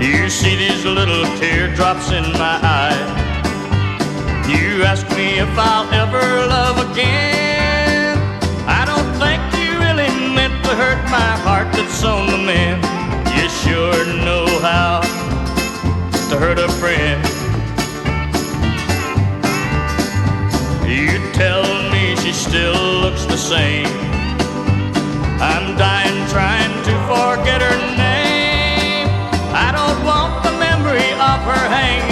You see these little teardrops in my eye. You ask me if I'll ever love again. I don't think you really meant to hurt my heart that's on the mend. You sure know how to hurt a friend. You tell me she still looks the same. I'm dying trying to forget her name. I don't want the memory of her hanging